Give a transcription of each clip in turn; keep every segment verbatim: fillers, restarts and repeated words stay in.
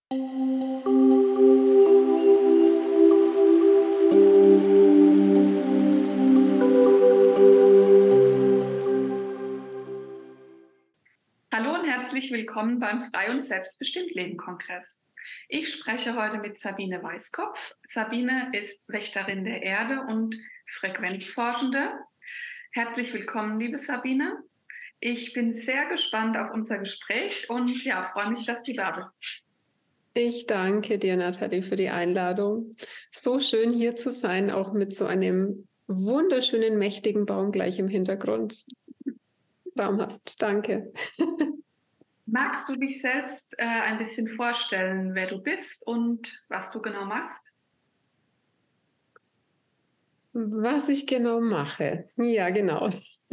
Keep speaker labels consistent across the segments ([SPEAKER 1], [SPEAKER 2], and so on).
[SPEAKER 1] Hallo und herzlich willkommen beim Frei- und Selbstbestimmt-Leben-Kongress. Ich spreche heute mit Sabine Weißkopf. Sabine ist Wächterin der Erde und Frequenzforschende. Herzlich willkommen, liebe Sabine. Ich bin sehr gespannt auf unser Gespräch und ja, freue mich, dass du da bist.
[SPEAKER 2] Ich danke dir, Nathalie, für die Einladung. So schön hier zu sein, auch mit so einem wunderschönen, mächtigen Baum gleich im Hintergrund. Traumhaft, danke.
[SPEAKER 1] Magst du dich selbst äh, ein bisschen vorstellen, wer du bist und was du genau machst?
[SPEAKER 2] Was ich genau mache. Ja, genau.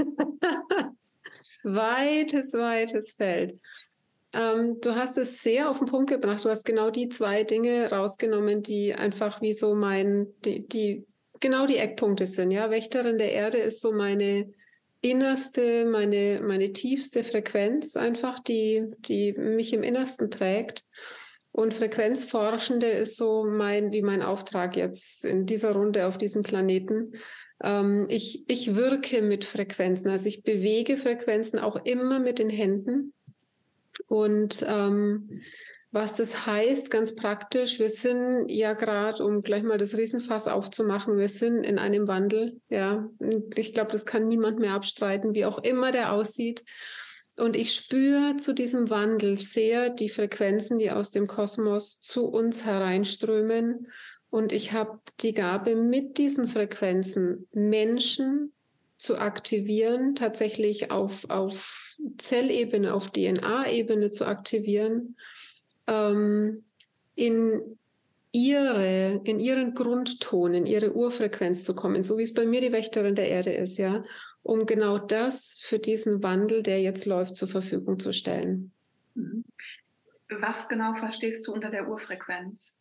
[SPEAKER 2] Weites, weites Feld. Ähm, du hast es sehr auf den Punkt gebracht. Du hast genau die zwei Dinge rausgenommen, die einfach wie so mein, die, die genau die Eckpunkte sind. Ja, Wächterin der Erde ist so meine innerste, meine, meine tiefste Frequenz einfach, die, die mich im Innersten trägt. Und Frequenzforschende ist so mein, wie mein Auftrag jetzt in dieser Runde auf diesem Planeten. Ähm, ich, ich wirke mit Frequenzen, also ich bewege Frequenzen auch immer mit den Händen. Und ähm, was das heißt, ganz praktisch, wir sind ja gerade, um gleich mal das Riesenfass aufzumachen, wir sind in einem Wandel. Ja, ich glaube, das kann niemand mehr abstreiten, wie auch immer der aussieht. Und ich spüre zu diesem Wandel sehr die Frequenzen, die aus dem Kosmos zu uns hereinströmen. Und ich habe die Gabe, mit diesen Frequenzen Menschen zu aktivieren, tatsächlich auf, auf Zellebene, auf D N A-Ebene zu aktivieren, ähm, in ihre, in ihren Grundton, in ihre Urfrequenz zu kommen, so wie es bei mir die Wächterin der Erde ist, ja, um genau das für diesen Wandel, der jetzt läuft, zur Verfügung zu stellen.
[SPEAKER 1] Was genau verstehst du unter der Urfrequenz?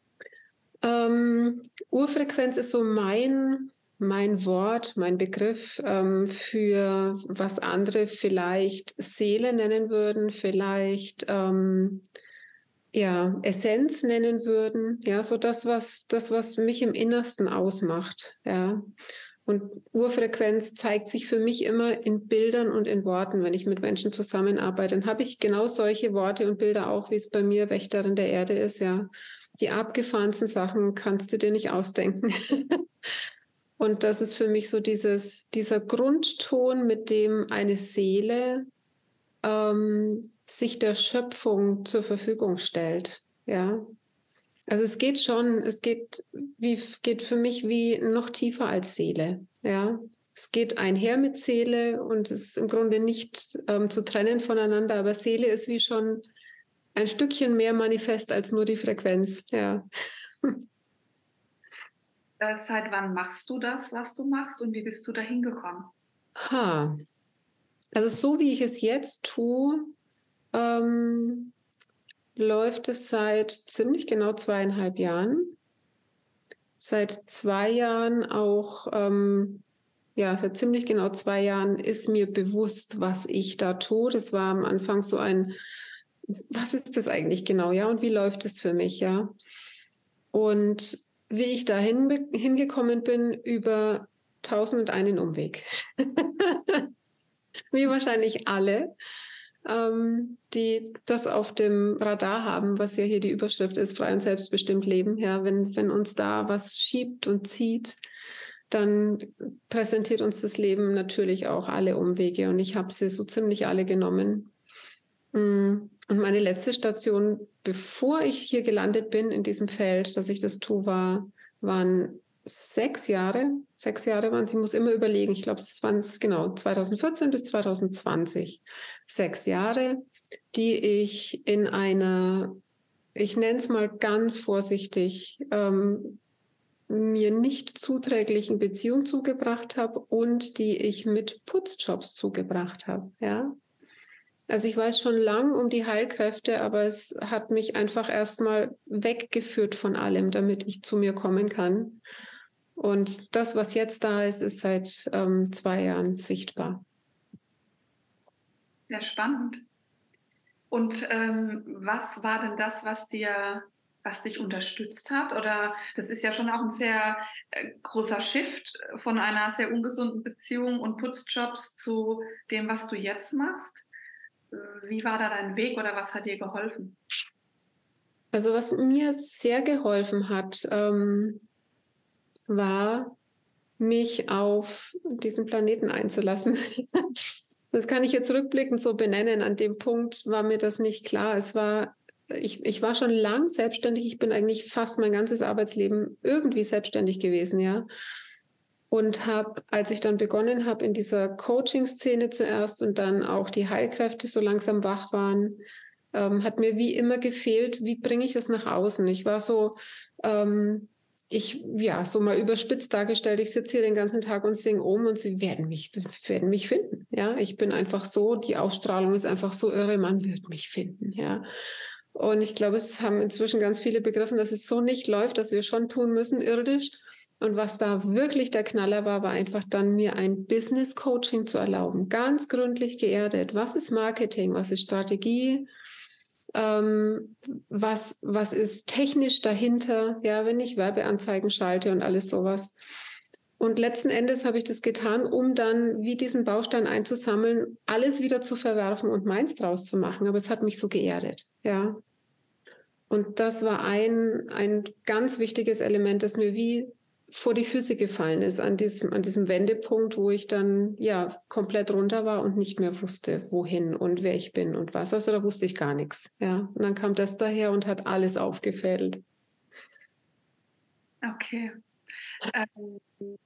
[SPEAKER 2] Ähm, Urfrequenz ist so mein, mein Wort, mein Begriff ähm, für was andere vielleicht Seele nennen würden, vielleicht ähm, ja, Essenz nennen würden, ja, so das, was, das, was mich im Innersten ausmacht, ja. Und Urfrequenz zeigt sich für mich immer in Bildern und in Worten, wenn ich mit Menschen zusammenarbeite. Dann habe ich genau solche Worte und Bilder auch, wie es bei mir Wächterin der Erde ist, ja. Die abgefahrensten Sachen kannst du dir nicht ausdenken. Und das ist für mich so dieses, dieser Grundton, mit dem eine Seele ähm, sich der Schöpfung zur Verfügung stellt. Ja, also es geht schon, es geht wie geht für mich wie noch tiefer als Seele. Ja, es geht einher mit Seele und es ist im Grunde nicht ähm, zu trennen voneinander. Aber Seele ist wie schon ein Stückchen mehr manifest als nur die Frequenz. Ja.
[SPEAKER 1] Äh, seit wann machst du das, was du machst und wie bist du dahin gekommen?
[SPEAKER 2] Ha. Also so wie ich es jetzt tue, ähm, läuft es seit ziemlich genau zweieinhalb Jahren. Seit zwei Jahren auch, ähm, ja, seit ziemlich genau zwei Jahren ist mir bewusst, was ich da tue. Das war am Anfang so ein, was ist das eigentlich genau, ja, und wie läuft es für mich, ja? Und wie ich da hingekommen bin, über tausend und einen Umweg. Wie wahrscheinlich alle, ähm, die das auf dem Radar haben, was ja hier die Überschrift ist, frei und selbstbestimmt leben. Ja, wenn, wenn uns da was schiebt und zieht, dann präsentiert uns das Leben natürlich auch alle Umwege. Und ich habe sie so ziemlich alle genommen. Und meine letzte Station, bevor ich hier gelandet bin in diesem Feld, dass ich das tue, war, waren sechs Jahre. Sechs Jahre waren es. Ich muss immer überlegen. Ich glaube, es waren es genau zweitausendvierzehn bis zweitausendzwanzig. Sechs Jahre, die ich in einer, ich nenne es mal ganz vorsichtig, ähm, mir nicht zuträglichen Beziehung zugebracht habe und die ich mit Putzjobs zugebracht habe. Ja. Also ich weiß schon lang um die Heilkräfte, aber es hat mich einfach erstmal weggeführt von allem, damit ich zu mir kommen kann. Und das, was jetzt da ist, ist seit ähm, zwei Jahren sichtbar.
[SPEAKER 1] Sehr spannend. Und ähm, was war denn das, was dir, was dich unterstützt hat? Oder das ist ja schon auch ein sehr äh, großer Shift von einer sehr ungesunden Beziehung und Putzjobs zu dem, was du jetzt machst. Wie war da dein Weg oder was hat dir geholfen?
[SPEAKER 2] Also was mir sehr geholfen hat, ähm, war, mich auf diesen Planeten einzulassen. Das kann ich jetzt rückblickend so benennen. An dem Punkt war mir das nicht klar. Es war, ich, ich war schon lang selbstständig. Ich bin eigentlich fast mein ganzes Arbeitsleben irgendwie selbstständig gewesen, ja. Und habe, als ich dann begonnen habe in dieser Coaching-Szene zuerst und dann auch die Heilkräfte so langsam wach waren, ähm, hat mir wie immer gefehlt, wie bringe ich das nach außen? Ich war so, ähm, ich, ja, so mal überspitzt dargestellt, ich sitze hier den ganzen Tag und singe um und sie werden mich, werden mich finden. Ja, ich bin einfach so, die Ausstrahlung ist einfach so irre, man wird mich finden. Ja. Und ich glaube, es haben inzwischen ganz viele begriffen, dass es so nicht läuft, dass wir schon tun müssen, irdisch. Und was da wirklich der Knaller war, war einfach dann mir ein Business-Coaching zu erlauben. Ganz gründlich geerdet. Was ist Marketing? Was ist Strategie? Ähm, was, was ist technisch dahinter? Ja, wenn ich Werbeanzeigen schalte und alles sowas. Und letzten Endes habe ich das getan, um dann wie diesen Baustein einzusammeln, alles wieder zu verwerfen und meins draus zu machen. Aber es hat mich so geerdet. Ja. Und das war ein, ein ganz wichtiges Element, das mir wie vor die Füße gefallen ist, an diesem, an diesem Wendepunkt, wo ich dann ja komplett runter war und nicht mehr wusste, wohin und wer ich bin und was. Also da wusste ich gar nichts. Ja. Und dann kam das daher und hat alles aufgefädelt.
[SPEAKER 1] Okay. Ähm,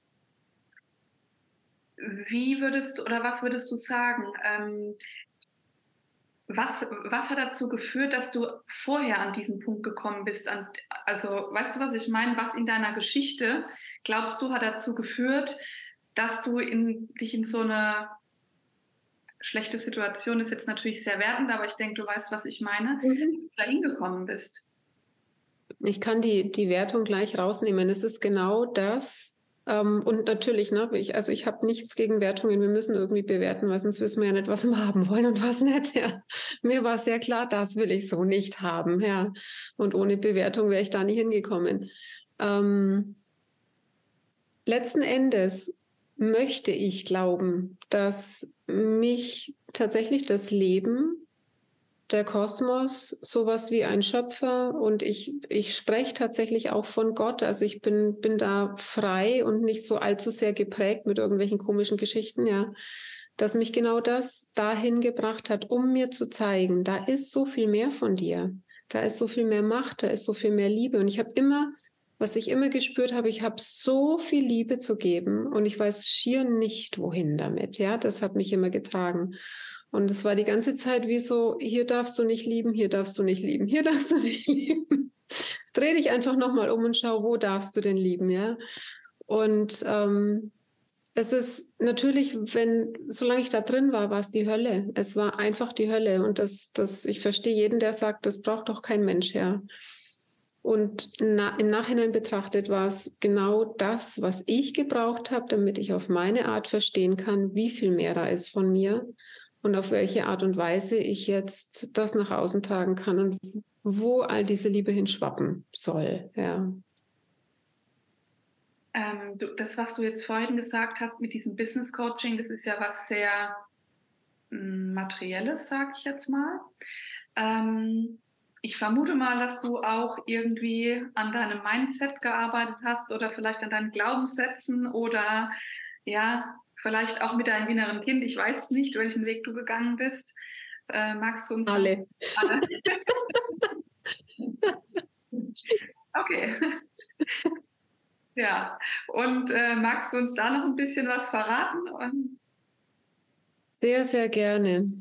[SPEAKER 1] wie würdest du oder was würdest du sagen? Ähm, Was, was hat dazu geführt, dass du vorher an diesen Punkt gekommen bist? An, also, weißt du, was ich meine? Was in deiner Geschichte, glaubst du, hat dazu geführt, dass du in, dich in so eine schlechte Situation, ist jetzt natürlich sehr wertend, aber ich denke, du weißt, was ich meine,
[SPEAKER 2] Mhm.
[SPEAKER 1] da hingekommen bist?
[SPEAKER 2] Ich kann die, die Wertung gleich rausnehmen. Es ist genau das. Ähm, und natürlich, ne, ich, also ich habe nichts gegen Wertungen. Wir müssen irgendwie bewerten, weil sonst wissen wir ja nicht, was wir haben wollen und was nicht. Ja. Mir war sehr klar, das will ich so nicht haben. Ja. Und ohne Bewertung wäre ich da nie hingekommen. Ähm, letzten Endes möchte ich glauben, dass mich tatsächlich das Leben, der Kosmos, sowas wie ein Schöpfer, und ich, ich spreche tatsächlich auch von Gott. Also ich bin, bin da frei und nicht so allzu sehr geprägt mit irgendwelchen komischen Geschichten, ja, dass mich genau das dahin gebracht hat, um mir zu zeigen, da ist so viel mehr von dir, da ist so viel mehr Macht, da ist so viel mehr Liebe. Und ich habe immer, was ich immer gespürt habe, ich habe so viel Liebe zu geben und ich weiß schier nicht, wohin damit. Ja, das hat mich immer getragen. Und es war die ganze Zeit wie so, hier darfst du nicht lieben, hier darfst du nicht lieben, hier darfst du nicht lieben. Dreh dich einfach nochmal um und schau, wo darfst du denn lieben, ja? Und ähm, es ist natürlich, wenn, solange ich da drin war, war es die Hölle. Es war einfach die Hölle. Und das, das, ich verstehe jeden, der sagt, das braucht doch kein Mensch, ja. Und na, im Nachhinein betrachtet war es genau das, was ich gebraucht habe, damit ich auf meine Art verstehen kann, wie viel mehr da ist von mir und auf welche Art und Weise ich jetzt das nach außen tragen kann und wo all diese Liebe hinschwappen soll. Ja.
[SPEAKER 1] Ähm, du, das, was du jetzt vorhin gesagt hast mit diesem Business Coaching, das ist ja was sehr mm, Materielles, sag ich jetzt mal. Ähm, ich vermute mal, dass du auch irgendwie an deinem Mindset gearbeitet hast oder vielleicht an deinen Glaubenssätzen oder ja, vielleicht auch mit deinem inneren Kind. Ich weiß nicht, welchen Weg du gegangen bist. Äh, magst du uns da
[SPEAKER 2] Alle.
[SPEAKER 1] alle? Okay. Ja. Und äh, magst du uns da noch ein bisschen was verraten? Und
[SPEAKER 2] Sehr, sehr gerne.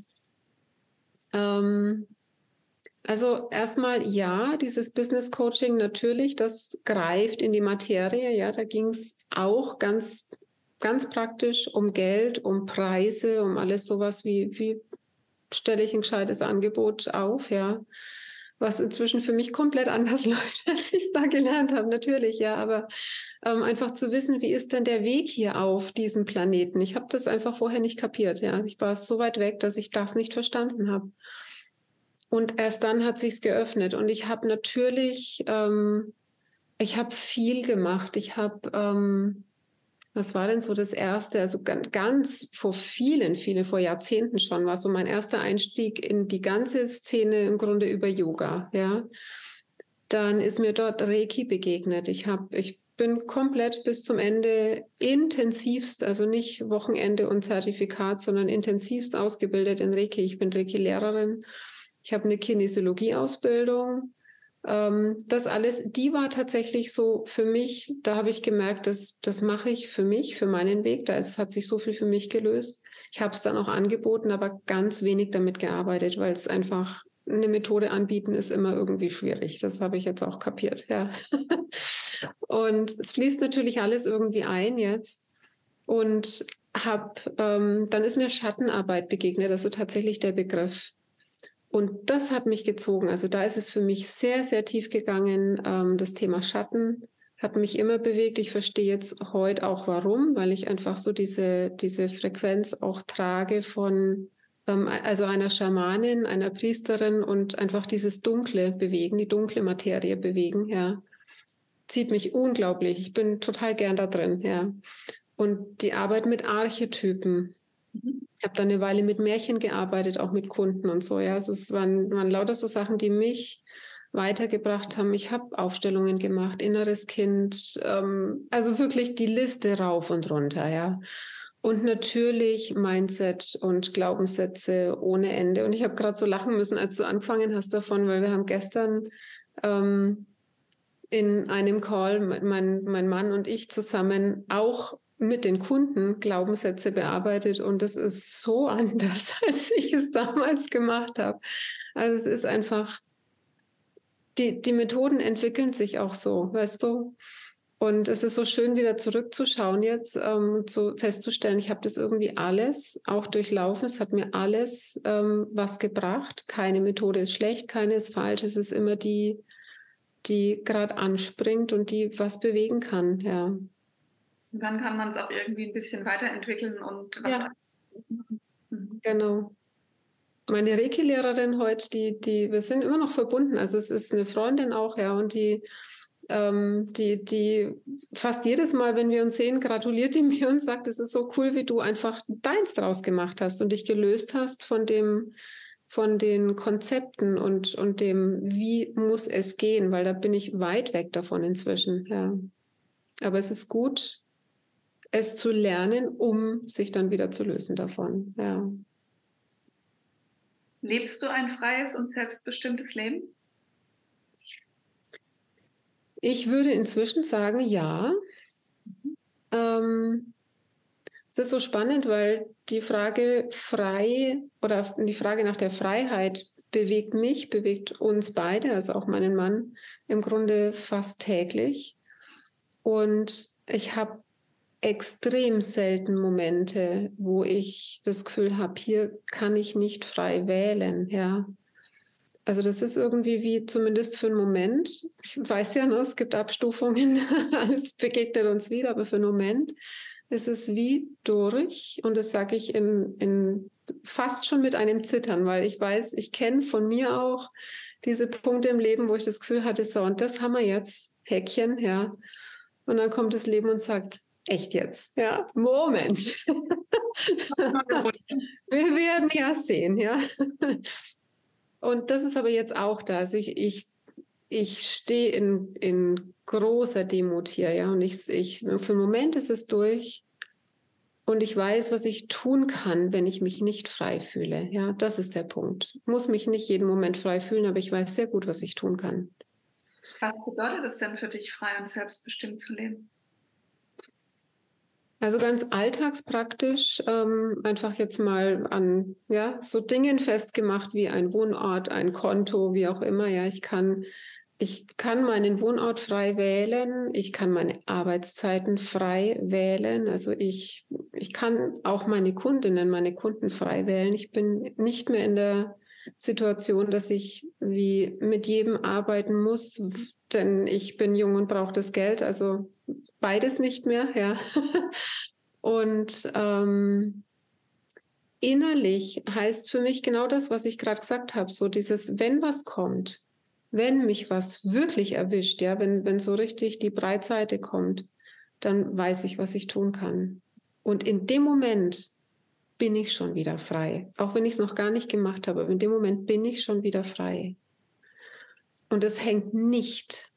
[SPEAKER 2] Ähm, also erstmal ja, dieses Business Coaching natürlich, das greift in die Materie. Ja, da ging es auch ganz, ganz praktisch um Geld, um Preise, um alles sowas wie, wie stelle ich ein gescheites Angebot auf, ja. Was inzwischen für mich komplett anders läuft, als ich es da gelernt habe, natürlich, ja. Aber ähm, einfach zu wissen, wie ist denn der Weg hier auf diesem Planeten? Ich habe das einfach vorher nicht kapiert, ja. Ich war so weit weg, dass ich das nicht verstanden habe. Und erst dann hat sich's geöffnet. Und ich habe natürlich, ähm, ich habe viel gemacht. Ich habe, ähm, was war denn so das Erste? Also ganz, ganz vor vielen, vielen, vor Jahrzehnten schon, war so mein erster Einstieg in die ganze Szene im Grunde über Yoga. Ja, dann ist mir dort Reiki begegnet. Ich habe, ich bin komplett bis zum Ende intensivst, also nicht Wochenende und Zertifikat, sondern intensivst ausgebildet in Reiki. Ich bin Reiki-Lehrerin. Ich habe eine Kinesiologie-Ausbildung. Ähm, das alles, die war tatsächlich so für mich, da habe ich gemerkt, dass, das mache ich für mich, für meinen Weg. Da ist, hat sich so viel für mich gelöst. Ich habe es dann auch angeboten, aber ganz wenig damit gearbeitet, weil es einfach eine Methode anbieten ist immer irgendwie schwierig. Das habe ich jetzt auch kapiert, ja. Und es fließt natürlich alles irgendwie ein jetzt. Und hab, ähm, dann ist mir Schattenarbeit begegnet, also tatsächlich der Begriff. Und das hat mich gezogen. Also da ist es für mich sehr, sehr tief gegangen. Ähm, das Thema Schatten hat mich immer bewegt. Ich verstehe jetzt heute auch warum, weil ich einfach so diese, diese Frequenz auch trage von ähm, also einer Schamanin, einer Priesterin und einfach dieses Dunkle bewegen, die dunkle Materie bewegen, ja. Zieht mich unglaublich. Ich bin total gern da drin, ja. Und die Arbeit mit Archetypen. Ich habe da eine Weile mit Märchen gearbeitet, auch mit Kunden und so. Ja, es waren, waren lauter so Sachen, die mich weitergebracht haben. Ich habe Aufstellungen gemacht, inneres Kind, ähm, also wirklich die Liste rauf und runter, ja. Und natürlich Mindset und Glaubenssätze ohne Ende. Und ich habe gerade so lachen müssen, als du angefangen hast davon, weil wir haben gestern ähm, in einem Call, mein, mein Mann und ich zusammen, auch mit den Kunden Glaubenssätze bearbeitet und das ist so anders, als ich es damals gemacht habe. Also es ist einfach, die, die Methoden entwickeln sich auch so, weißt du? Und es ist so schön, wieder zurückzuschauen jetzt, ähm, zu, festzustellen, ich habe das irgendwie alles auch durchlaufen. Es hat mir alles ähm, was gebracht. Keine Methode ist schlecht, keine ist falsch. Es ist immer die, die gerade anspringt und die was bewegen kann, ja.
[SPEAKER 1] Und dann kann man es auch irgendwie ein bisschen weiterentwickeln und was
[SPEAKER 2] Ja,
[SPEAKER 1] anderes machen. Mhm.
[SPEAKER 2] genau. Meine Reiki-Lehrerin heute, die, die, wir sind immer noch verbunden. Also es ist eine Freundin auch, ja, und die, ähm, die, die fast jedes Mal, wenn wir uns sehen, gratuliert die mir und sagt, es ist so cool, wie du einfach deins draus gemacht hast und dich gelöst hast von dem, von den Konzepten und, und dem, wie muss es gehen, weil da bin ich weit weg davon inzwischen, ja. Aber es ist gut, es zu lernen, um sich dann wieder zu lösen davon, ja.
[SPEAKER 1] Lebst du ein freies und selbstbestimmtes Leben?
[SPEAKER 2] Ich würde inzwischen sagen, ja. Ähm, es ist so spannend, weil die Frage frei oder die Frage nach der Freiheit bewegt mich, bewegt uns beide, also auch meinen Mann, im Grunde fast täglich. Und ich habe extrem selten Momente, wo ich das Gefühl habe, hier kann ich nicht frei wählen, ja. Also das ist irgendwie wie zumindest für einen Moment, ich weiß ja noch, es gibt Abstufungen, alles begegnet uns wieder, aber für einen Moment ist es wie durch und das sage ich in, in fast schon mit einem Zittern, weil ich weiß, ich kenne von mir auch diese Punkte im Leben, wo ich das Gefühl hatte, so und das haben wir jetzt, Häkchen, ja. Und dann kommt das Leben und sagt, echt jetzt, ja, Moment. Wir werden ja sehen, ja. Und das ist aber jetzt auch da. Also ich, ich, ich stehe in, in großer Demut hier, ja. Und ich, ich, für den Moment ist es durch. Und ich weiß, was ich tun kann, wenn ich mich nicht frei fühle. Ja, das ist der Punkt. Ich muss mich nicht jeden Moment frei fühlen, aber ich weiß sehr gut, was ich tun kann.
[SPEAKER 1] Was bedeutet es denn für dich, frei und selbstbestimmt zu leben?
[SPEAKER 2] Also ganz alltagspraktisch, ähm, einfach jetzt mal an ja, so Dingen festgemacht wie ein Wohnort, ein Konto, wie auch immer. Ja, ich kann, ich kann meinen Wohnort frei wählen, ich kann meine Arbeitszeiten frei wählen. Also ich, ich kann auch meine Kundinnen, meine Kunden frei wählen. Ich bin nicht mehr in der Situation, dass ich wie mit jedem arbeiten muss, denn ich bin jung und brauche das Geld. Also beides nicht mehr, ja. Und ähm, innerlich heißt für mich genau das, was ich gerade gesagt habe, so dieses, wenn was kommt, wenn mich was wirklich erwischt, ja, wenn, wenn so richtig die Breitseite kommt, dann weiß ich, was ich tun kann. Und in dem Moment bin ich schon wieder frei. Auch wenn ich es noch gar nicht gemacht habe, aber in dem Moment bin ich schon wieder frei. Und das hängt nicht,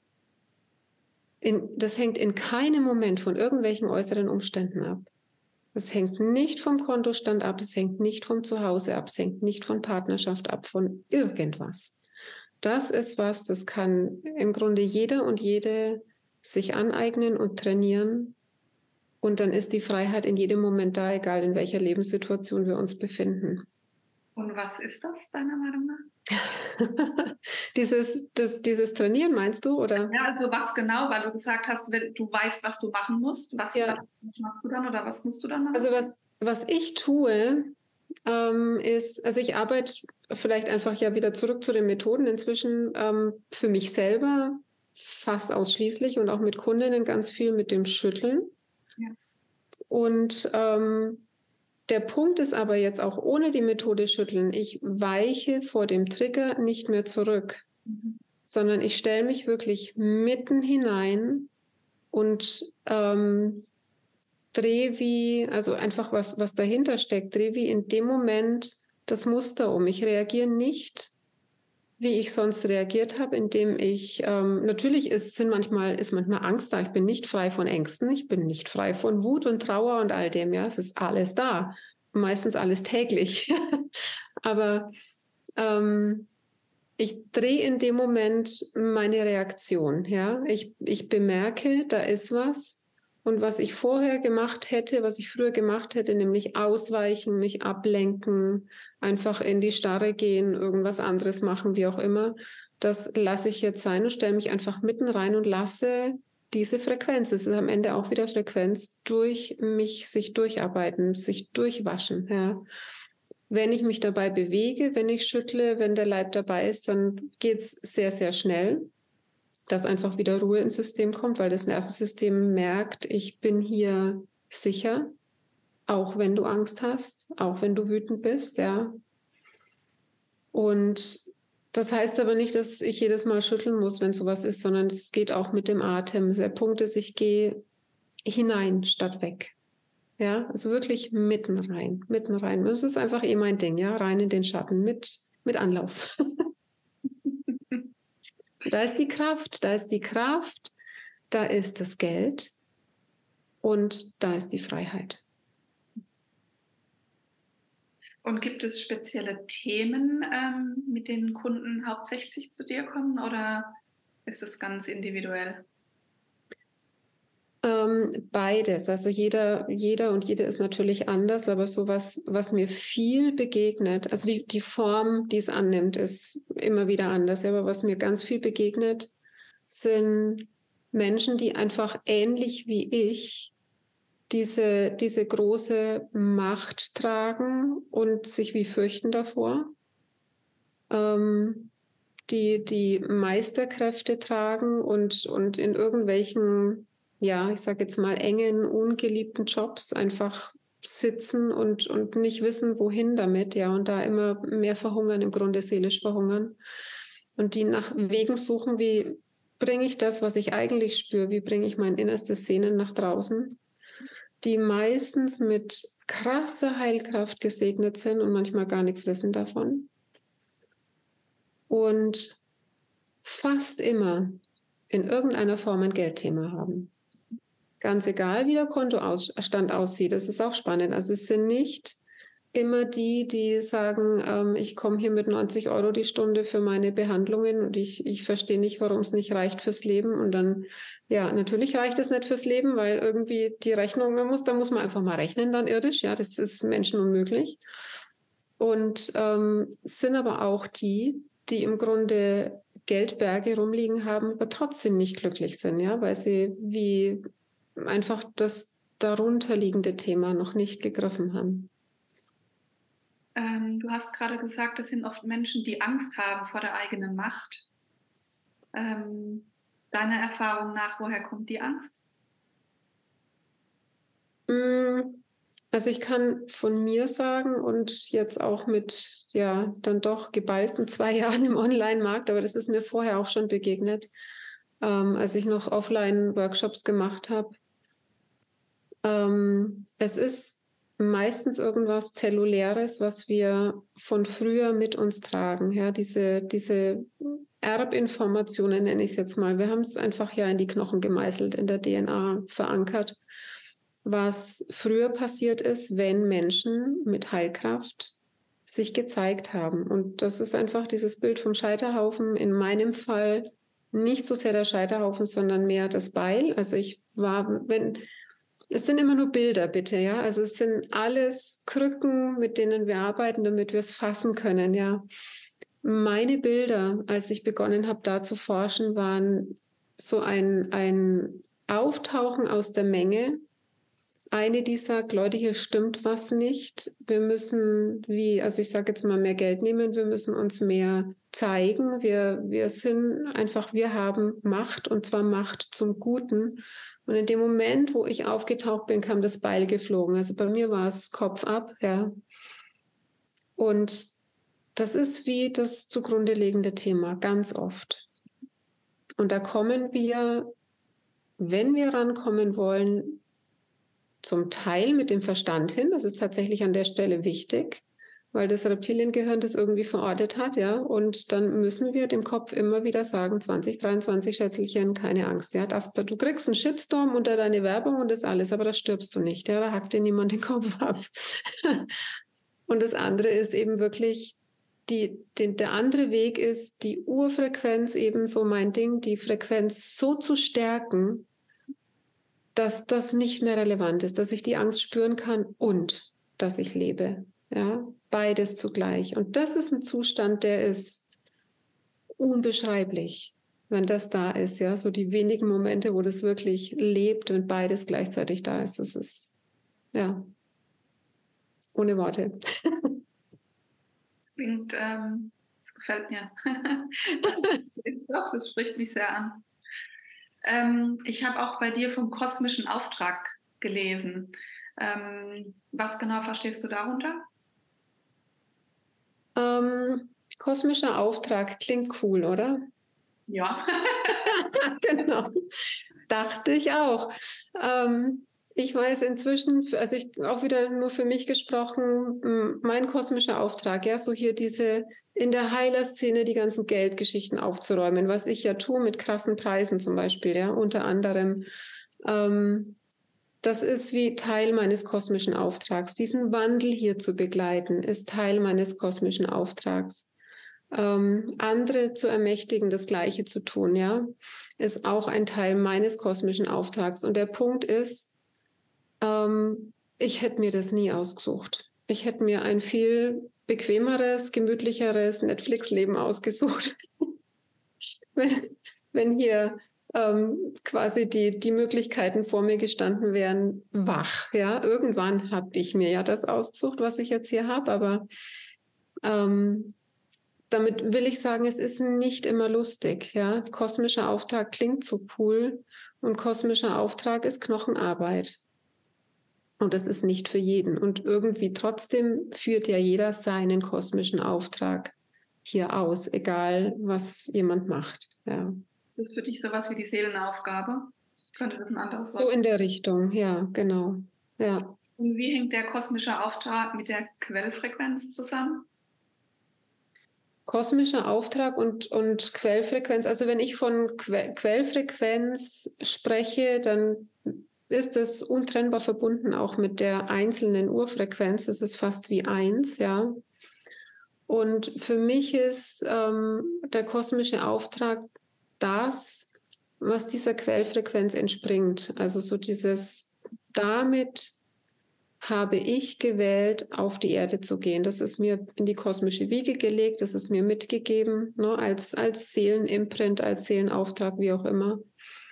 [SPEAKER 2] in, das hängt in keinem Moment von irgendwelchen äußeren Umständen ab. Es hängt nicht vom Kontostand ab, es hängt nicht vom Zuhause ab, es hängt nicht von Partnerschaft ab, von irgendwas. Das ist was, das kann im Grunde jeder und jede sich aneignen und trainieren. Und dann ist die Freiheit in jedem Moment da, egal in welcher Lebenssituation wir uns befinden.
[SPEAKER 1] Und was ist das, deiner Meinung nach?
[SPEAKER 2] dieses, das, dieses Trainieren, meinst du? Oder?
[SPEAKER 1] Ja, also was genau, weil du gesagt hast, wenn du weißt, was du machen musst. Was,
[SPEAKER 2] Ja.
[SPEAKER 1] was machst du dann oder was musst du dann machen?
[SPEAKER 2] Also was, was ich tue, ähm, ist, also ich arbeite vielleicht einfach ja wieder zurück zu den Methoden inzwischen ähm, für mich selber fast ausschließlich und auch mit Kundinnen ganz viel mit dem Schütteln.
[SPEAKER 1] Ja.
[SPEAKER 2] Und ähm, der Punkt ist aber jetzt auch ohne die Methode Schütteln, ich weiche vor dem Trigger nicht mehr zurück, mhm. sondern ich stelle mich wirklich mitten hinein und ähm, drehe wie, also einfach was, was dahinter steckt, drehe wie in dem Moment das Muster um. Ich reagiere nicht, wie ich sonst reagiert habe, indem ich, ähm, natürlich ist, sind manchmal, ist manchmal Angst da. Ich bin nicht frei von Ängsten, ich bin nicht frei von Wut und Trauer und all dem, ja, es ist alles da. Meistens alles täglich. Aber ähm, ich drehe in dem Moment meine Reaktion, ja. Ich, ich bemerke, da ist was. Und was ich vorher gemacht hätte, was ich früher gemacht hätte, nämlich ausweichen, mich ablenken, einfach in die Starre gehen, irgendwas anderes machen, wie auch immer, das lasse ich jetzt sein und stelle mich einfach mitten rein und lasse diese Frequenz, es ist am Ende auch wieder Frequenz, durch mich sich durcharbeiten, sich durchwaschen. Ja. Wenn ich mich dabei bewege, wenn ich schüttle, wenn der Leib dabei ist, dann geht es sehr, sehr schnell, dass einfach wieder Ruhe ins System kommt, weil das Nervensystem merkt, ich bin hier sicher, auch wenn du Angst hast, auch wenn du wütend bist, ja. Und das heißt aber nicht, dass ich jedes Mal schütteln muss, wenn sowas ist, sondern es geht auch mit dem Atem. Der Punkt ist, ich gehe hinein statt weg. Ja, also wirklich mitten rein, mitten rein. Das ist einfach eh mein Ding, ja, rein in den Schatten mit, mit Anlauf. Da ist die Kraft, da ist die Kraft, da ist das Geld und da ist die Freiheit.
[SPEAKER 1] Und gibt es spezielle Themen, ähm, mit denen Kunden hauptsächlich zu dir kommen oder ist es ganz individuell?
[SPEAKER 2] Ähm, beides. Also jeder, jeder und jede ist natürlich anders, aber sowas, was mir viel begegnet, also die, die Form, die es annimmt, ist immer wieder anders. Aber was mir ganz viel begegnet, sind Menschen, die einfach ähnlich wie ich diese, diese große Macht tragen und sich wie fürchten davor. Ähm, die, die Meisterkräfte tragen und, und in irgendwelchen, ja, ich sage jetzt mal, engen, ungeliebten Jobs einfach sitzen und, und nicht wissen, wohin damit, ja, und da immer mehr verhungern, im Grunde seelisch verhungern. Und die nach Wegen suchen, wie bringe ich das, was ich eigentlich spüre, wie bringe ich mein innerstes Sehnen nach draußen, die meistens mit krasser Heilkraft gesegnet sind und manchmal gar nichts wissen davon. Und fast immer in irgendeiner Form ein Geldthema haben. Ganz egal, wie der Kontostand aussieht, das ist auch spannend. Also es sind nicht immer die, die sagen, ähm, ich komme hier mit neunzig Euro die Stunde für meine Behandlungen und ich, ich verstehe nicht, warum es nicht reicht fürs Leben. Und dann, ja, natürlich reicht es nicht fürs Leben, weil irgendwie die Rechnung, man muss, da muss man einfach mal rechnen, dann irdisch, ja, das ist menschenunmöglich. Und ähm, sind aber auch die, die im Grunde Geldberge rumliegen haben, aber trotzdem nicht glücklich sind, ja, weil sie wie einfach das darunterliegende Thema noch nicht gegriffen haben.
[SPEAKER 1] Ähm, du hast gerade gesagt, das sind oft Menschen, die Angst haben vor der eigenen Macht. Ähm, deiner Erfahrung nach, woher kommt die Angst?
[SPEAKER 2] Also ich kann von mir sagen und jetzt auch mit ja dann doch geballten zwei Jahren im Online-Markt, aber das ist mir vorher auch schon begegnet, ähm, als ich noch Offline-Workshops gemacht habe. Ähm, es ist meistens irgendwas Zelluläres, was wir von früher mit uns tragen. Ja, diese, diese Erbinformationen nenne ich es jetzt mal. Wir haben es einfach ja in die Knochen gemeißelt, in der D N A verankert, was früher passiert ist, wenn Menschen mit Heilkraft sich gezeigt haben. Und das ist einfach dieses Bild vom Scheiterhaufen. In meinem Fall nicht so sehr der Scheiterhaufen, sondern mehr das Beil. Also ich war, wenn, es sind immer nur Bilder, bitte, ja. Also es sind alles Krücken, mit denen wir arbeiten, damit wir es fassen können, ja. Meine Bilder, als ich begonnen habe, da zu forschen, waren so ein, ein Auftauchen aus der Menge. Eine, die sagt, Leute, hier stimmt was nicht. Wir müssen, wie, also ich sage jetzt mal, mehr Geld nehmen. Wir müssen uns mehr zeigen. Wir, wir sind einfach, wir haben Macht und zwar Macht zum Guten. Und in dem Moment, wo ich aufgetaucht bin, kam das Beil geflogen. Also bei mir war es Kopf ab, ja. Und das ist wie das zugrunde liegende Thema, ganz oft. Und da kommen wir, wenn wir rankommen wollen, zum Teil mit dem Verstand hin. Das ist tatsächlich an der Stelle wichtig, weil das Reptiliengehirn das irgendwie verortet hat, ja. Und dann müssen wir dem Kopf immer wieder sagen, zwanzig dreiundzwanzig, Schätzelchen, keine Angst, ja. Das, du kriegst einen Shitstorm unter deine Werbung und das alles, aber da stirbst du nicht, ja. Da hackt dir niemand den Kopf ab. Und das andere ist eben wirklich, die, die, der andere Weg ist, die Urfrequenz, eben so mein Ding, die Frequenz so zu stärken, dass das nicht mehr relevant ist, dass ich die Angst spüren kann und dass ich lebe. Ja, beides zugleich. Und das ist ein Zustand, der ist unbeschreiblich, wenn das da ist. Ja, so die wenigen Momente, wo das wirklich lebt und beides gleichzeitig da ist. Das ist, ja, ohne Worte.
[SPEAKER 1] Das klingt, ähm, das gefällt mir. Doch, das spricht mich sehr an. Ähm, ich habe auch bei dir vom kosmischen Auftrag gelesen. Ähm, was genau verstehst du darunter?
[SPEAKER 2] Ähm, kosmischer Auftrag klingt cool, oder?
[SPEAKER 1] Ja.
[SPEAKER 2] Genau. Dachte ich auch. Ähm, ich weiß inzwischen, also ich auch wieder nur für mich gesprochen, mein kosmischer Auftrag, ja, so hier diese in der Heilerszene die ganzen Geldgeschichten aufzuräumen, was ich ja tue mit krassen Preisen zum Beispiel, ja, unter anderem. Ähm, das ist wie Teil meines kosmischen Auftrags. Diesen Wandel hier zu begleiten, ist Teil meines kosmischen Auftrags. Ähm, andere zu ermächtigen, das Gleiche zu tun, ja, ist auch ein Teil meines kosmischen Auftrags. Und der Punkt ist, ähm, ich hätte mir das nie ausgesucht. Ich hätte mir ein viel bequemeres, gemütlicheres Netflix-Leben ausgesucht. wenn, wenn hier ähm, quasi die, die Möglichkeiten vor mir gestanden wären, wach. Ja, irgendwann habe ich mir ja das ausgesucht, was ich jetzt hier habe, aber ähm, damit will ich sagen, es ist nicht immer lustig. Ja? Kosmischer Auftrag klingt so cool und kosmischer Auftrag ist Knochenarbeit. Und das ist nicht für jeden. Und irgendwie trotzdem führt ja jeder seinen kosmischen Auftrag hier aus, egal was jemand macht. Ja.
[SPEAKER 1] Ist das für dich sowas wie die Seelenaufgabe? Könnte das ein anderes Wort
[SPEAKER 2] So in der Richtung, ja, genau. Ja.
[SPEAKER 1] Und wie hängt der kosmische Auftrag mit der Quellfrequenz zusammen?
[SPEAKER 2] Kosmischer Auftrag und, und Quellfrequenz. Also wenn ich von que Quellfrequenz spreche, dann ist es untrennbar verbunden auch mit der einzelnen Urfrequenz. Das ist fast wie eins, ja. Und für mich ist ähm, der kosmische Auftrag das, was dieser Quellfrequenz entspringt. Also so dieses, damit habe ich gewählt, auf die Erde zu gehen. Das ist mir in die kosmische Wiege gelegt, das ist mir mitgegeben, ne, als, als Seelenimprint, als Seelenauftrag, wie auch immer.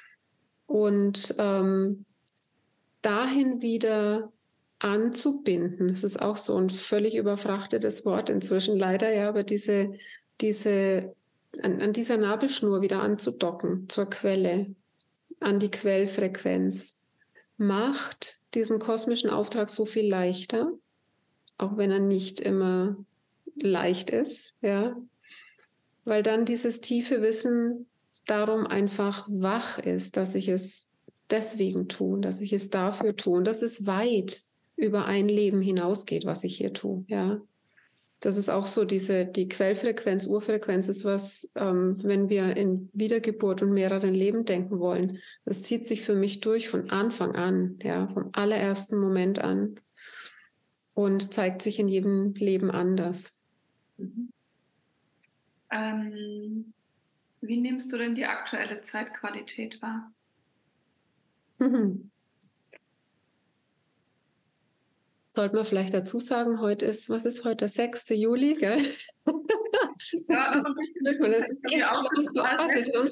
[SPEAKER 2] Und ähm, dahin wieder anzubinden, das ist auch so ein völlig überfrachtetes Wort inzwischen, leider, ja, aber diese, diese, an, an dieser Nabelschnur wieder anzudocken, zur Quelle, an die Quellfrequenz. macht diesen kosmischen Auftrag so viel leichter, auch wenn er nicht immer leicht ist, ja, weil dann dieses tiefe Wissen darum einfach wach ist, dass ich es deswegen tue, dass ich es dafür tue und dass es weit über ein Leben hinausgeht, was ich hier tue, ja. Das ist auch so, diese, die Quellfrequenz, Urfrequenz ist was, ähm, wenn wir in Wiedergeburt und mehreren Leben denken wollen. Das zieht sich für mich durch von Anfang an, ja, vom allerersten Moment an und zeigt sich in jedem Leben anders.
[SPEAKER 1] Mhm. Ähm, wie nimmst du denn die aktuelle Zeitqualität wahr?
[SPEAKER 2] Mhm. Sollte man vielleicht dazu sagen, heute ist, was ist heute, der sechste Juli, gell?
[SPEAKER 1] Ja, noch ein bisschen.
[SPEAKER 2] Das ist echt lang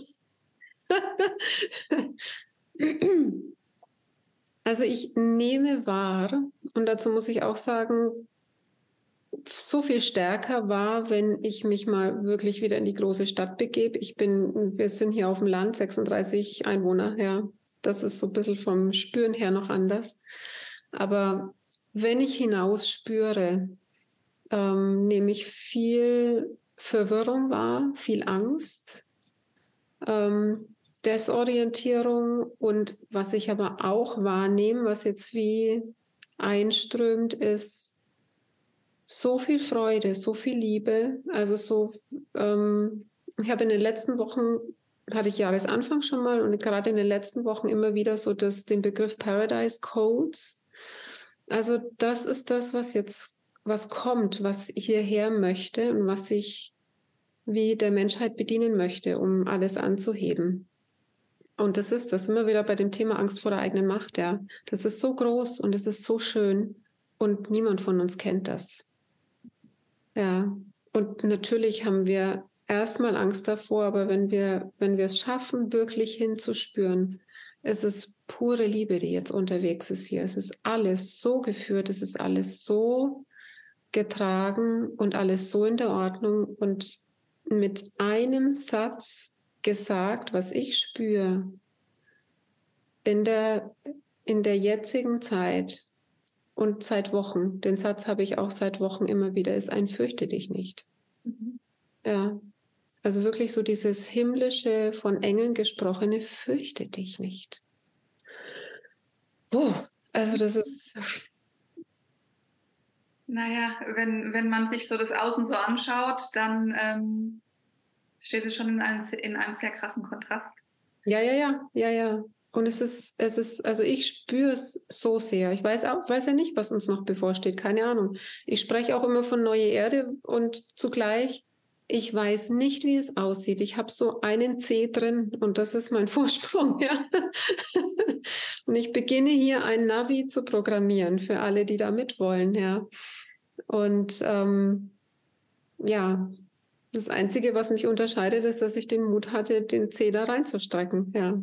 [SPEAKER 2] Also ich nehme wahr, und dazu muss ich auch sagen, so viel stärker wahr, wenn ich mich mal wirklich wieder in die große Stadt begebe. Ich bin, wir sind hier auf dem Land, sechsunddreißig Einwohner, ja. Das ist so ein bisschen vom Spüren her noch anders. Aber wenn ich hinaus spüre, ähm, nehme ich viel Verwirrung wahr, viel Angst, ähm, Desorientierung und was ich aber auch wahrnehme, was jetzt wie einströmt, ist so viel Freude, so viel Liebe. Also so, ähm, ich habe in den letzten Wochen, hatte ich Jahresanfang schon mal und gerade in den letzten Wochen immer wieder so das, den Begriff Paradise Codes. Also das ist das, was jetzt, was kommt, was hierher möchte und was ich wie der Menschheit bedienen möchte, um alles anzuheben. Und das ist das immer wieder bei dem Thema Angst vor der eigenen Macht, ja. Das ist so groß und es ist so schön und niemand von uns kennt das. Ja, und natürlich haben wir erstmal Angst davor, aber wenn wir, wenn wir es schaffen, wirklich hinzuspüren, es ist pure Liebe, die jetzt unterwegs ist hier. Es ist alles so geführt, es ist alles so getragen und alles so in der Ordnung und mit einem Satz gesagt, was ich spüre in der, in der jetzigen Zeit und seit Wochen, den Satz habe ich auch seit Wochen immer wieder, ist ein fürchte dich nicht.
[SPEAKER 1] Mhm.
[SPEAKER 2] Ja, also wirklich so dieses himmlische, von Engeln gesprochene, fürchte dich nicht. Puh, also das ist...
[SPEAKER 1] Naja, wenn, wenn man sich so das Außen so anschaut, dann ähm, steht es schon in einem, in einem sehr krassen Kontrast.
[SPEAKER 2] Ja, ja, ja, ja, ja. Und es ist, es ist, also ich spüre es so sehr. Ich weiß auch, weiß ja nicht, was uns noch bevorsteht, keine Ahnung. Ich spreche auch immer von neue Erde und zugleich, ich weiß nicht, wie es aussieht. Ich habe so einen C drin und das ist mein Vorsprung, ja. Und ich beginne hier ein Navi zu programmieren für alle, die da mitwollen, ja. Und ähm, ja, das Einzige, was mich unterscheidet, ist, dass ich den Mut hatte, den C da reinzustrecken, ja.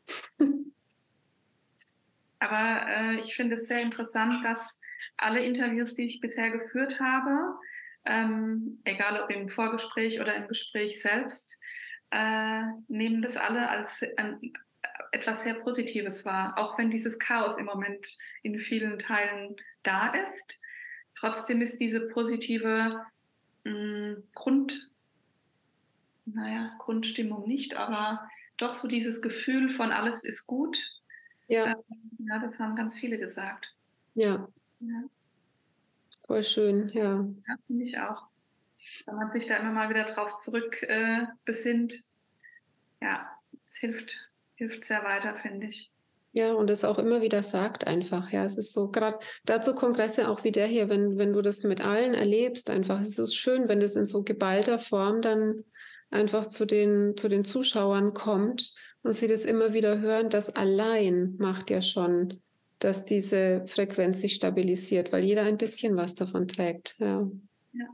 [SPEAKER 1] Aber äh, ich finde es sehr interessant, dass alle Interviews, die ich bisher geführt habe, ähm, egal ob im Vorgespräch oder im Gespräch selbst, äh, nehmen das alle als ein, etwas sehr Positives wahr. Auch wenn dieses Chaos im Moment in vielen Teilen da ist, trotzdem ist diese positive mh, Grund, naja, Grundstimmung nicht, aber doch so dieses Gefühl von alles ist gut.
[SPEAKER 2] Ja,
[SPEAKER 1] Äh, ja, das haben ganz viele gesagt.
[SPEAKER 2] ja,
[SPEAKER 1] Ja,
[SPEAKER 2] voll schön, ja.
[SPEAKER 1] ja, finde ich auch. Wenn man sich da immer mal wieder drauf zurück äh, besinnt, ja, es hilft, hilft sehr weiter, finde ich.
[SPEAKER 2] Ja, und es auch immer wieder sagt einfach, ja, es ist so, gerade dazu Kongresse auch wie der hier, wenn, wenn du das mit allen erlebst, einfach, es ist schön, wenn das in so geballter Form dann einfach zu den, zu den Zuschauern kommt und sie das immer wieder hören, das allein macht ja schon, dass diese Frequenz sich stabilisiert, weil jeder ein bisschen was davon trägt, ja.
[SPEAKER 1] Ja.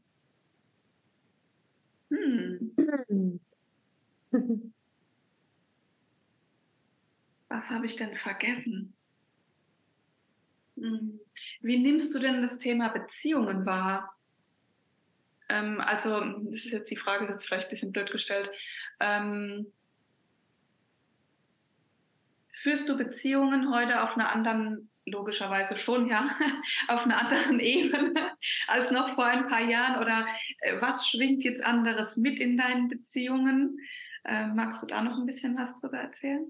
[SPEAKER 1] Hm, was habe ich denn vergessen? Hm. Wie nimmst du denn das Thema Beziehungen wahr? Ähm, also, das ist jetzt die Frage, ist jetzt vielleicht ein bisschen blöd gestellt. Ähm, Führst du Beziehungen heute auf einer anderen, logischerweise schon, ja, auf einer anderen Ebene als noch vor ein paar Jahren? Oder äh, was schwingt jetzt anderes mit in deinen Beziehungen? Äh, magst du da noch ein bisschen was drüber erzählen?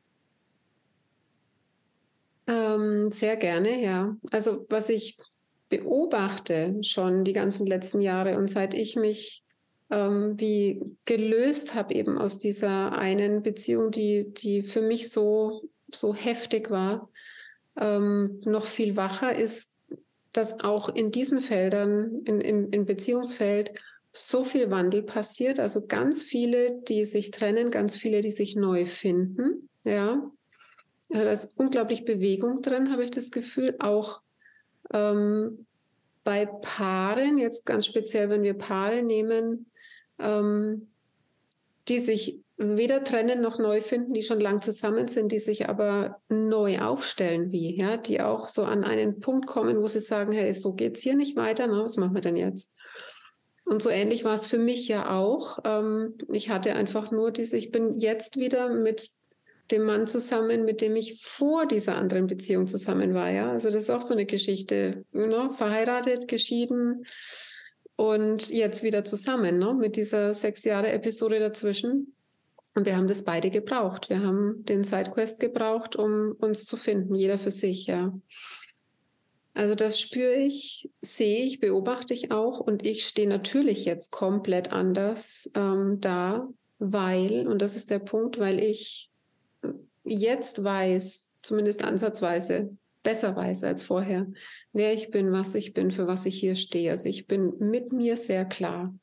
[SPEAKER 2] Ähm, sehr gerne, ja. Also was ich beobachte schon die ganzen letzten Jahre und seit ich mich ähm, wie gelöst habe eben aus dieser einen Beziehung, die, die für mich so, so heftig war, ähm, noch viel wacher ist, dass auch in diesen Feldern, in, im, im Beziehungsfeld, so viel Wandel passiert. Also ganz viele, die sich trennen, ganz viele, die sich neu finden, ja. Da ist unglaublich Bewegung drin, habe ich das Gefühl. Auch ähm, bei Paaren, jetzt ganz speziell, wenn wir Paare nehmen, ähm, die sich weder trennen noch neu finden, die schon lang zusammen sind, die sich aber neu aufstellen, wie, ja, die auch so an einen Punkt kommen, wo sie sagen, hey, so geht's hier nicht weiter, ne? Was machen wir denn jetzt? Und so ähnlich war es für mich ja auch. Ähm, ich hatte einfach nur diese, ich bin jetzt wieder mit dem Mann zusammen, mit dem ich vor dieser anderen Beziehung zusammen war. Ja, also das ist auch so eine Geschichte, ne? Verheiratet, geschieden und jetzt wieder zusammen, ne? Mit dieser sechs Jahre Episode dazwischen. Und wir haben das beide gebraucht. Wir haben den Sidequest gebraucht, um uns zu finden, jeder für sich, ja. Also das spüre ich, sehe ich, beobachte ich auch und ich stehe natürlich jetzt komplett anders ähm, da, weil, und das ist der Punkt, weil ich jetzt weiß, zumindest ansatzweise, besser weiß als vorher, wer ich bin, was ich bin, für was ich hier stehe. Also ich bin mit mir sehr klar.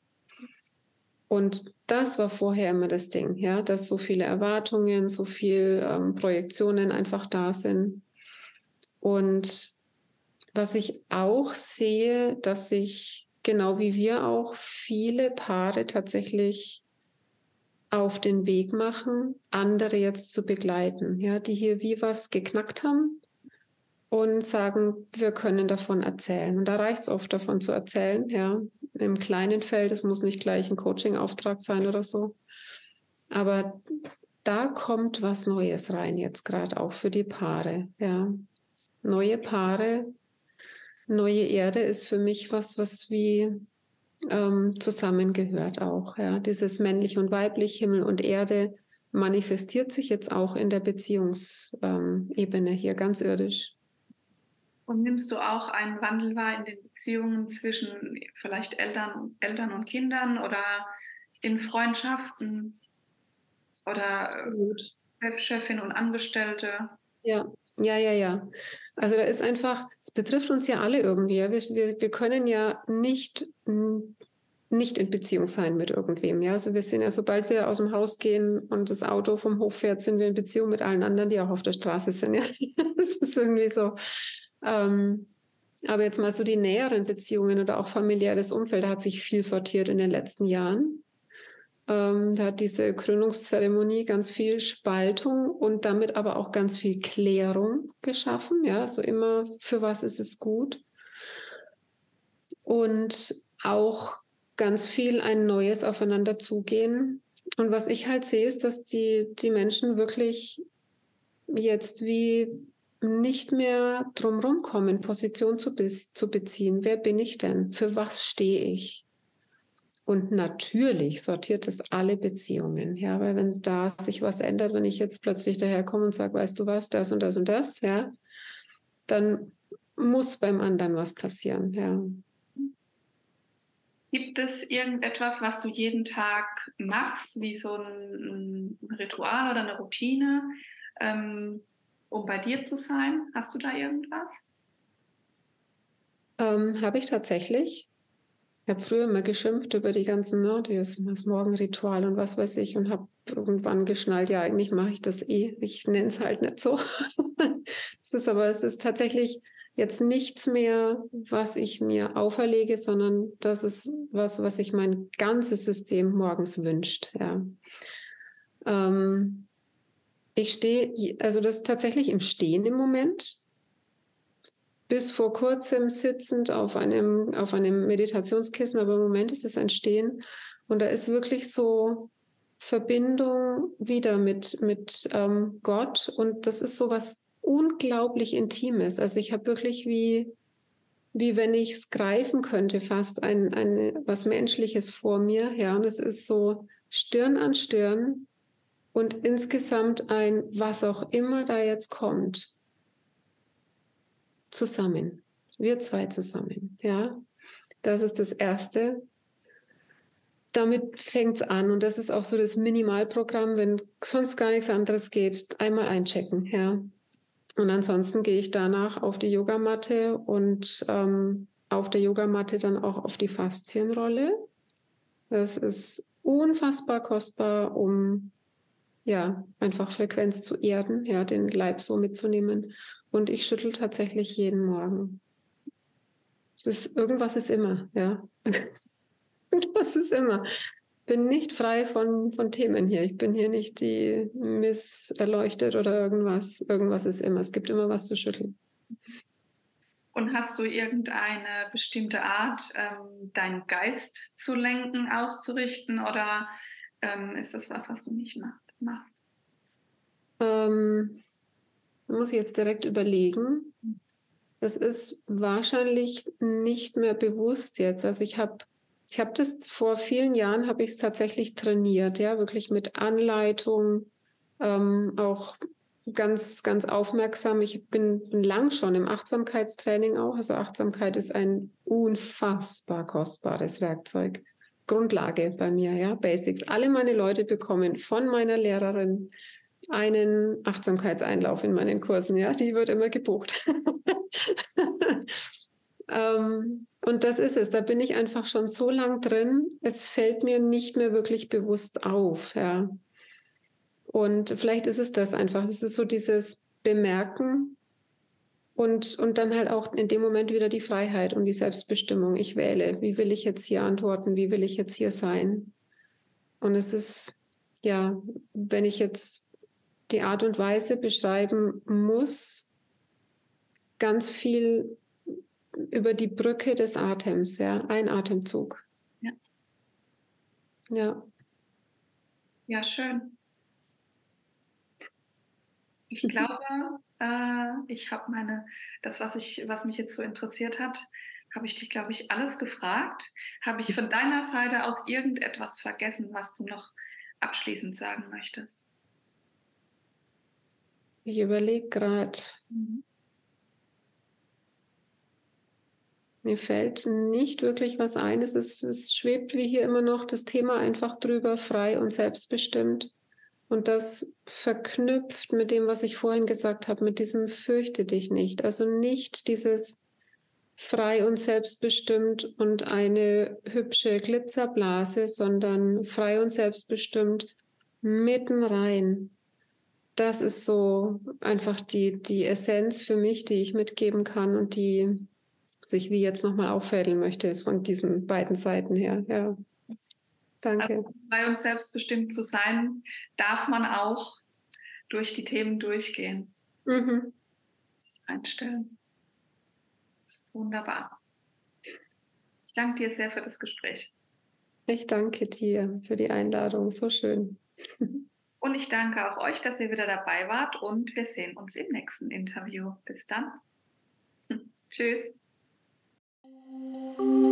[SPEAKER 2] Und das war vorher immer das Ding, ja, dass so viele Erwartungen, so viele ähm, Projektionen einfach da sind. Und was ich auch sehe, dass sich, genau wie wir auch, viele Paare tatsächlich auf den Weg machen, andere jetzt zu begleiten, ja, die hier wie was geknackt haben und sagen, wir können davon erzählen. Und da reicht es oft, davon zu erzählen, ja, im kleinen Feld, es muss nicht gleich ein Coaching-Auftrag sein oder so. Aber da kommt was Neues rein jetzt gerade auch für die Paare, ja. Neue Paare, neue Erde ist für mich was, was wie ähm, zusammengehört auch. Ja. Dieses männlich und weiblich, Himmel und Erde manifestiert sich jetzt auch in der Beziehungsebene ähm, hier ganz irdisch.
[SPEAKER 1] Und nimmst du auch einen Wandel wahr in den Beziehungen zwischen vielleicht Eltern, Eltern und Kindern oder in Freundschaften oder
[SPEAKER 2] Gut.
[SPEAKER 1] Chefin und Angestellte?
[SPEAKER 2] Ja, ja, ja, ja. Also da ist einfach, es betrifft uns ja alle irgendwie. Ja. Wir, wir, wir können ja nicht, nicht in Beziehung sein mit irgendwem. Ja. Also wir sind ja, sobald wir aus dem Haus gehen und das Auto vom Hof fährt, sind wir in Beziehung mit allen anderen, die auch auf der Straße sind. Ja. Das ist irgendwie so. Ähm, aber jetzt mal so die näheren Beziehungen oder auch familiäres Umfeld, da hat sich viel sortiert in den letzten Jahren. Ähm, da hat diese Krönungszeremonie ganz viel Spaltung und damit aber auch ganz viel Klärung geschaffen. Ja, so immer, für was ist es gut? Und auch ganz viel ein neues Aufeinander zugehen. Und was ich halt sehe, ist, dass die, die Menschen wirklich jetzt wie nicht mehr drumherum kommen, Position zu, be- zu beziehen. Wer bin ich denn? Für was stehe ich? Und natürlich sortiert es alle Beziehungen, ja, weil wenn da sich was ändert, wenn ich jetzt plötzlich daherkomme und sage, weißt du was, das und das und das, ja, dann muss beim anderen was passieren, ja.
[SPEAKER 1] Gibt es irgendetwas, was du jeden Tag machst, wie so ein, ein Ritual oder eine Routine, ähm, um bei dir zu sein? Hast du da irgendwas?
[SPEAKER 2] Ähm, habe ich tatsächlich. Ich habe früher immer geschimpft über die ganzen, ne, das, das Morgenritual und was weiß ich und habe irgendwann geschnallt, ja, eigentlich mache ich das eh. Ich nenne es halt nicht so. Es ist aber, es ist tatsächlich jetzt nichts mehr, was ich mir auferlege, sondern das ist was, was sich mein ganzes System morgens wünscht, ja. Ähm, ich stehe, also das ist tatsächlich im Stehen im Moment. Bis vor kurzem sitzend auf einem, auf einem Meditationskissen, aber im Moment ist es ein Stehen. Und da ist wirklich so Verbindung wieder mit, mit ähm, Gott. Und das ist so was unglaublich Intimes. Also ich habe wirklich wie, wie wenn ich es greifen könnte, fast ein, ein, was Menschliches vor mir. Ja, und es ist so Stirn an Stirn und insgesamt ein, was auch immer da jetzt kommt, zusammen. Wir zwei zusammen. Ja, das ist das Erste. Damit fängt es an und das ist auch so das Minimalprogramm, wenn sonst gar nichts anderes geht, einmal einchecken, ja. Und ansonsten gehe ich danach auf die Yogamatte und ähm, auf der Yogamatte dann auch auf die Faszienrolle. Das ist unfassbar kostbar, um ja einfach Frequenz zu erden, ja, den Leib so mitzunehmen. Und ich schüttel tatsächlich jeden Morgen. Es ist, irgendwas ist immer, ja. Irgendwas ist immer. Bin nicht frei von, von Themen hier. Ich bin hier nicht die Miss erleuchtet oder irgendwas. Irgendwas ist immer. Es gibt immer was zu schütteln.
[SPEAKER 1] Und hast du irgendeine bestimmte Art, ähm, deinen Geist zu lenken, auszurichten, oder ähm, ist das was, was du nicht macht, machst?
[SPEAKER 2] Ähm, da muss ich jetzt direkt überlegen. Das ist wahrscheinlich nicht mehr bewusst jetzt. Also ich habe ich habe das vor vielen Jahren, habe ich es tatsächlich trainiert, ja, wirklich mit Anleitung, ähm, auch ganz, ganz aufmerksam. Ich bin lang schon im Achtsamkeitstraining auch. Also Achtsamkeit ist ein unfassbar kostbares Werkzeug. Grundlage bei mir, ja, Basics. Alle meine Leute bekommen von meiner Lehrerin einen Achtsamkeitseinlauf in meinen Kursen, ja, die wird immer gebucht. ähm, und das ist es, da bin ich einfach schon so lang drin, es fällt mir nicht mehr wirklich bewusst auf, ja. Und vielleicht ist es das einfach, es ist so dieses Bemerken und, und dann halt auch in dem Moment wieder die Freiheit und die Selbstbestimmung. Ich wähle, wie will ich jetzt hier antworten, wie will ich jetzt hier sein? Und es ist, ja, wenn ich jetzt die Art und Weise beschreiben muss, ganz viel über die Brücke des Atems, ja, ein Atemzug.
[SPEAKER 1] Ja,
[SPEAKER 2] ja.
[SPEAKER 1] Ja, schön. Ich glaube, äh, ich habe meine, das, was ich, was mich jetzt so interessiert hat, habe ich dich, glaube ich, alles gefragt. Habe ich von deiner Seite aus irgendetwas vergessen, was du noch abschließend sagen möchtest?
[SPEAKER 2] Ich überlege gerade.
[SPEAKER 1] Mhm.
[SPEAKER 2] Mir fällt nicht wirklich was ein. Es, ist, es schwebt wie hier immer noch das Thema einfach drüber, frei und selbstbestimmt. Und das verknüpft mit dem, was ich vorhin gesagt habe, mit diesem fürchte dich nicht. Also nicht dieses frei und selbstbestimmt und eine hübsche Glitzerblase, sondern frei und selbstbestimmt mitten rein. Das ist so einfach die, die Essenz für mich, die ich mitgeben kann und die sich wie jetzt nochmal auffädeln möchte, ist von diesen beiden Seiten her. Ja, danke.
[SPEAKER 1] Also, bei uns selbstbestimmt zu sein, darf man auch durch die Themen durchgehen,
[SPEAKER 2] Mhm.
[SPEAKER 1] sich einstellen. Wunderbar. Ich danke dir sehr für das Gespräch.
[SPEAKER 2] Ich danke dir für die Einladung. So schön.
[SPEAKER 1] Und ich danke auch euch, dass ihr wieder dabei wart, und wir sehen uns im nächsten Interview. Bis dann. Tschüss.